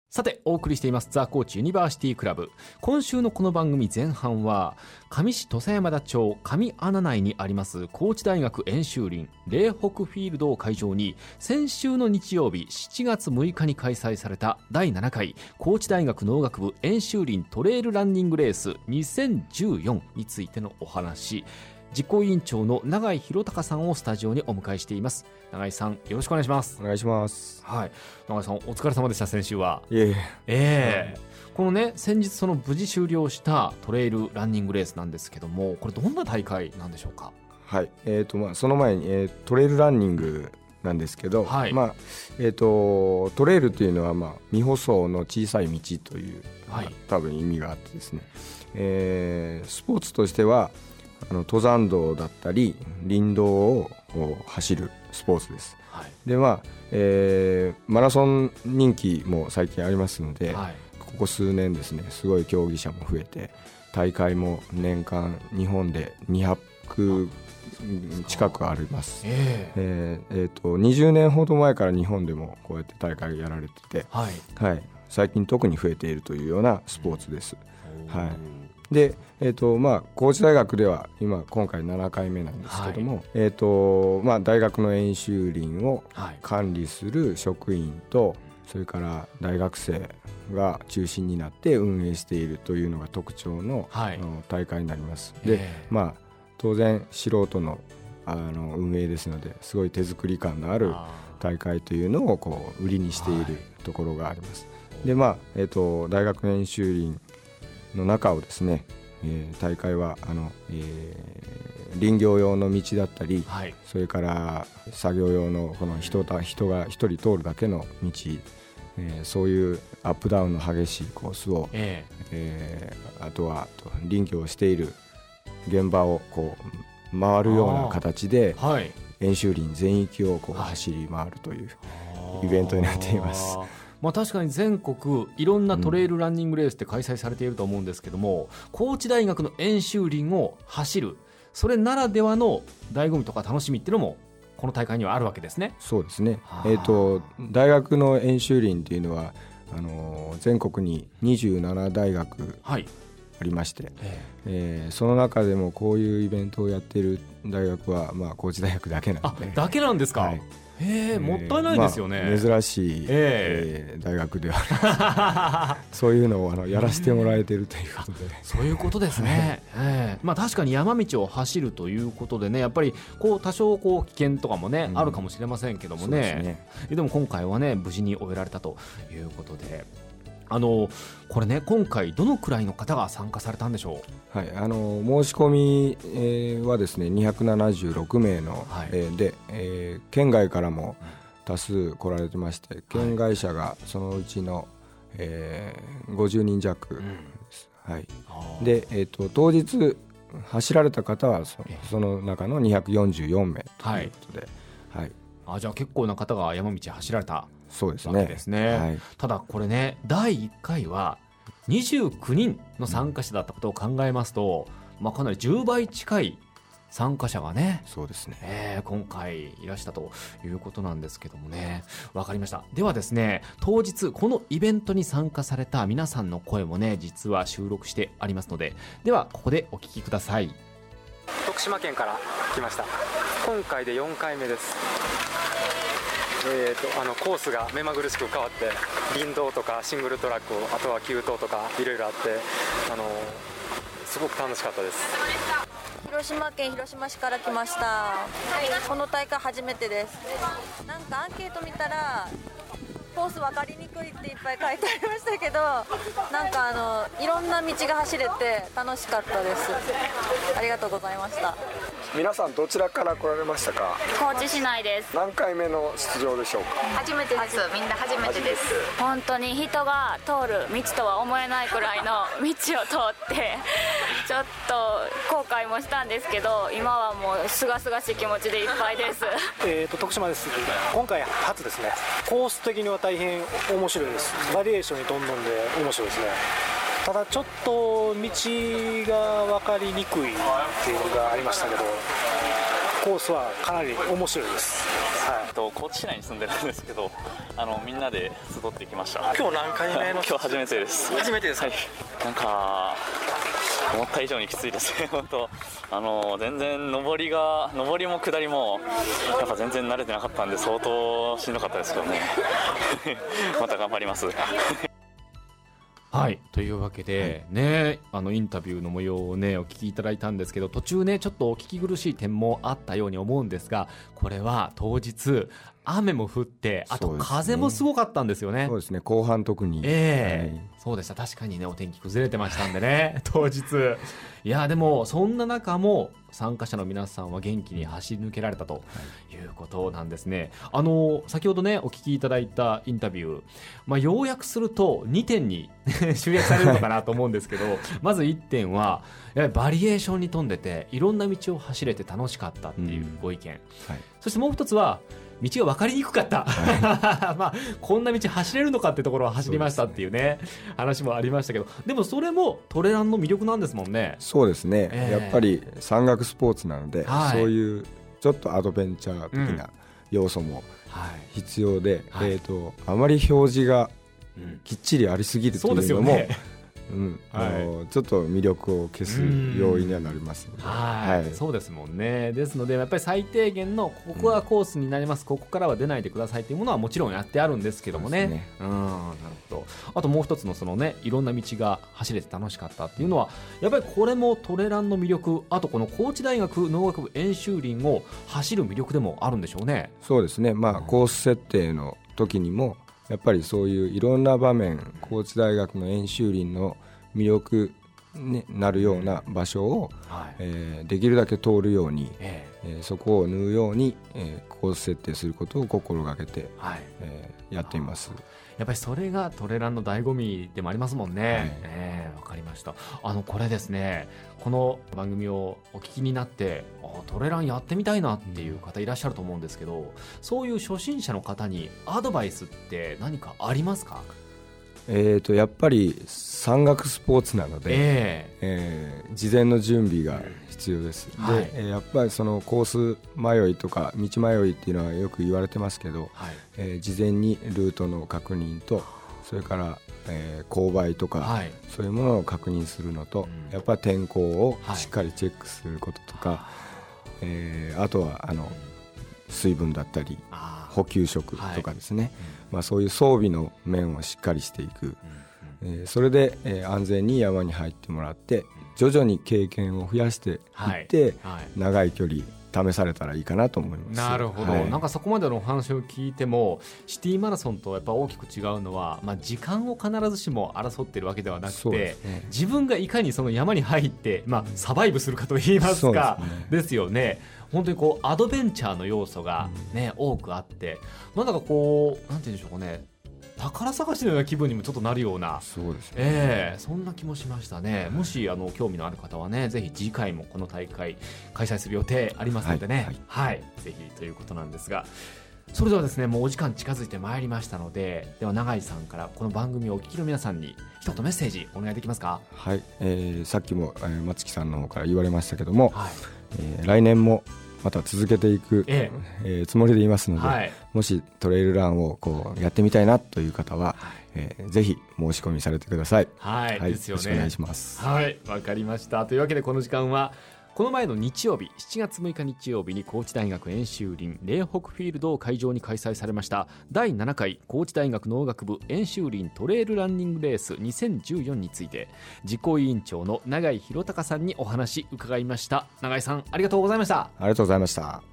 さてお送りしていますザ・コーチユニバーシティクラブ。今週のこの番組前半は上市土佐山田町上穴内にあります高知大学演習林嶺北フィールドを会場に先週の日曜日7月6日に開催された第7回高知大学農学部演習林トレイルランニングレース2014についてのお話、実行委員長の永井宏隆さんをスタジオにお迎えしています。永井さん、よろしくお願いします。 お願いします。 はい、永井さんお疲れ様でした。先週は。 いえいえ。このね、先日その無事終了したトレイルランニングレースなんですけども、これどんな大会なんでしょうか。 はい、その前に、トレイルランニングなんですけど、はい、トレイルというのは、未舗装の小さい道という、はい、多分意味があってですね、スポーツとしては登山道だったり林道を走るスポーツです、はい、でマラソン人気も最近ありますので、はい、ここ数年ですねすごい競技者も増えて大会も年間日本で200近くあります、20年ほど前から日本でもこうやって大会やられてて、はいはい、最近特に増えているというようなスポーツです、はい。で高知大学では今回7回目なんですけども、はい、大学の演習林を管理する職員と、それから大学生が中心になって運営しているというのが特徴の、はい、大会になります。で、当然素人の、運営ですのですごい手作り感のある大会というのをこう売りにしているところがあります。で大学の演習林の中をですね、大会は林業用の道だったり、はい、それから作業用のこの人が一人通るだけの道、そういうアップダウンの激しいコースを、あとは林業をしている現場をこう回るような形で、はい、演習林全域をこう走り回るというイベントになっています。 確かに全国いろんなトレイルランニングレースって開催されていると思うんですけども、高知大学の演習林を走る、それならではの醍醐味とか楽しみっていうのもこの大会にはあるわけですね。 そうですね、大学の演習林っていうのは全国に27大学ありまして、その中でもこういうイベントをやっている大学は、高知大学だけなので。 だけなんですか。はい、もったいないですよね。 珍しい、大学ではありますそういうのをやらせてもらえているということで、 そういうことですね、確かに山道を走るということでね、やっぱりこう多少危険とかもね、あるかもしれませんけどもね、でも今回はね無事に終えられたということで、これね、今回どのくらいの方が参加されたんでしょう。 はい、申し込み、はですね276名の、で、県外からも多数来られてまして、県外者がそのうちの、50人弱です、はい、で、当日走られた方はその中の244名ということで、 じゃあ結構な方が山道走られた。 そうですね。 わけですね、はい、ただこれね、第1回は29人の参加者だったことを考えますと、かなり10倍近い参加者がね、 そうですね、 今回いらしたということなんですけどもね。わかりました。ではですね、当日このイベントに参加された皆さんの声もね実は収録してありますので、ではここでお聞きください。 徳島県から来ました。今回で4回目です。コースが目まぐるしく変わって、林道とかシングルトラック、あとは急登とかいろいろあって、すごく楽しかったです。 広島県広島市から来ました。この大会初めてです。なんかアンケート見たらコース分かりにくいっていっぱい書いてありましたけど、なんかいろんな道が走れて楽しかったです。ありがとうございました。 皆さんどちらから来られましたか。 高知市内です。 何回目の出場でしょうか。 初めてです。みんな初めてです。本当に人が通る道とは思えないくらいの道を通ってちょっと後悔もしたんですけど、今はもうすがすがしい気持ちでいっぱいです。 徳島です。今回初ですね。コース的には大変面白いです。バリエーションに富んだんで面白いですね。ただちょっと道が分かりにくいっていうのがありましたけど、コースはかなり面白いです。 高知市内に住んでるんですけど、みんなで集ってきました。 今日何回目の？ 今日初めてです。 初めてですか？ はい、なんか思った以上にきついですね。本当全然上りも下りもやっぱ全然慣れてなかったんで相当しんどかったですけどね。また頑張ります。 はい、というわけで、ね、インタビューの模様をねお聞きいただいたんですけど、途中ねちょっとお聞き苦しい点もあったように思うんですが、これは当日雨も降って、あと風もすごかったんですよね。 そうですね、後半特に、 そうでした。確かにねお天気崩れてましたんでね当日。いやでもそんな中も参加者の皆さんは元気に走り抜けられたということなんですね。先ほどねお聞きいただいたインタビュー、要約すると2点に集約されるのかなと思うんですけどまず1点はやはりバリエーションに富んでていろんな道を走れて楽しかったっていうご意見、そしてもう一つは道が分かりにくかった、こんな道走れるのかってところは走りましたっていうね話もありましたけど、でもそれもトレランの魅力なんですもんね。 そうですね、やっぱり山岳スポーツなので、そういうちょっとアドベンチャー的な要素も必要で、あまり表示がきっちりありすぎるというのも、ちょっと魅力を消す要因にはなりますので、 そうですもんね。ですのでやっぱり最低限のここがコースになります、ここからは出ないでくださいというものはもちろんやってあるんですけどもね。なるほど。あともう一つのそのねいろんな道が走れて楽しかったっていうのはやっぱりこれもトレランの魅力、あとこの高知大学農学部演習林を走る魅力でもあるんでしょうね。 そうですね、コース設定の時にもやっぱりそういういろんな場面、高知大学の演習林の魅力になるような場所を、できるだけ通るように、そこを縫うように、コース設定することを心がけて、やっています。 やっぱりそれがトレランの醍醐味でもありますもんね。わかりました。これですね、この番組をお聞きになってトレランやってみたいなっていう方いらっしゃると思うんですけど、そういう初心者の方にアドバイスって何かありますか？ やっぱり山岳スポーツなので、事前の準備が必要です。で、やっぱりそのコース迷いとか道迷いっていうのはよく言われてますけど、事前にルートの確認と、それから、勾配とか、そういうものを確認するのと、やっぱり天候をしっかりチェックすることとか、あとは水分だったり補給食とかですね、そういう装備の面をしっかりしていく、それで、安全に山に入ってもらって徐々に経験を増やしていって、長い距離試されたらいいかなと思います。 なるほど、なんかそこまでのお話を聞いてもシティマラソンとやっぱ大きく違うのは、時間を必ずしも争っているわけではなくて、自分がいかにその山に入って、サバイブするかといいますか、ですよね。本当にこうアドベンチャーの要素が、多くあって、なんだかこうなんていうんでしょうかね、宝探しのような気分にもちょっとなるような、 そうですね、 そんな気もしましたね。もし興味のある方はね、ぜひ次回もこの大会開催する予定ありますのでね、ぜひということなんですが、それではですね、もうお時間近づいてまいりましたので、では永井さんからこの番組をお聞きの皆さんに一言メッセージお願いできますか？ はい、さっきも松木さんの方から言われましたけども、来年もまた続けていく、つもりでいますので、もしトレイルランをこうやってみたいなという方は、ぜひ申し込みされてください。 ですよね、 よろしくお願いします。 わかりました。というわけでこの時間はこの前の日曜日7月6日日曜日に高知大学演習林嶺北フィールドを会場に開催されました第7回高知大学農学部演習林トレイルランニングレース2014について、実行委員長の永井宏隆さんにお話伺いました。永井さん、ありがとうございました。 ありがとうございました。